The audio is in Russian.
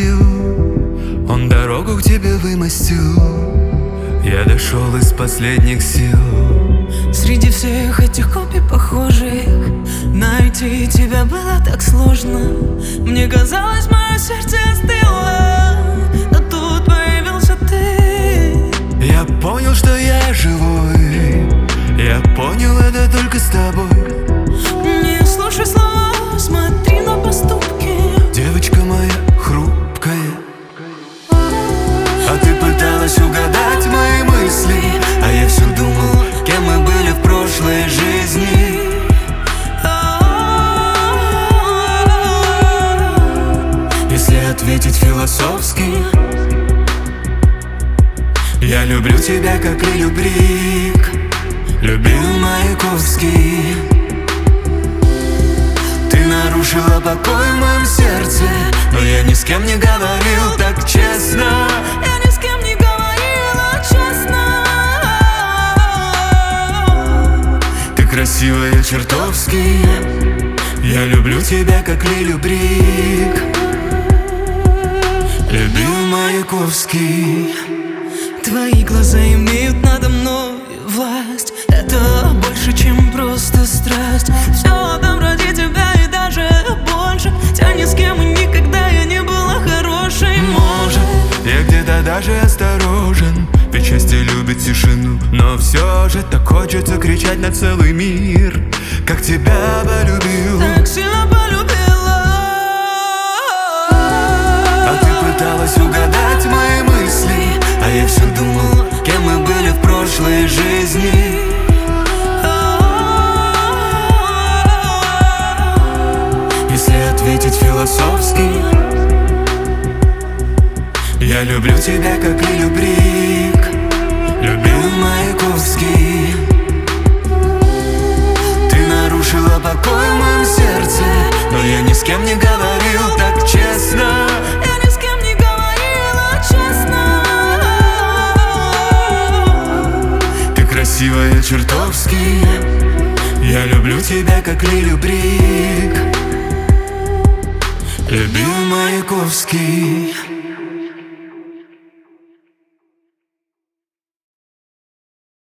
сил, он дорогу к тебе вымостил. Я дошел из последних сил. Среди всех этих копий похожих найти тебя было так сложно. Мне казалось, мое сердце остыло, но тут появился ты. Я понял, что я живой. Я понял это только с тобой. Не слушай слова, смотри на поступки. Девочка моя хрупкая, а ты пыталась угадать мои мысли, а я все думал, кем мы были в прошлой жизни. Если ответить философски, я люблю тебя, как Лилю Брик любил Маяковский. Ты нарушила покой в моем сердце, но я ни с кем не говорил так честно. Я ни с кем не говорила честно. Ты красивая чертовски. Я люблю тебя, как Лилю Брик любил Маяковский. Твои глаза имеют надо мной власть. Это больше, чем просто страсть. Все отдам ради тебя и даже больше. Хотя ни с кем и никогда я не была хорошей. Может, я где-то даже осторожен, ведь счастье любит тишину. Но все же так хочется кричать на целый мир, как тебя полюбил. Так сильно полюбила. А ты пыталась угадать мои мысли, а я все думал, кем мы были в прошлой жизни. Если ответить философски, я люблю тебя, как Лилю Брик любил Маяковский. Ты нарушила покой в моем сердце, но я ни с кем не говорил так честно. Я ни с кем не говорила честно. Ты красивая чертовски. Я люблю тебя, как Лилю Брик любил Маяковский.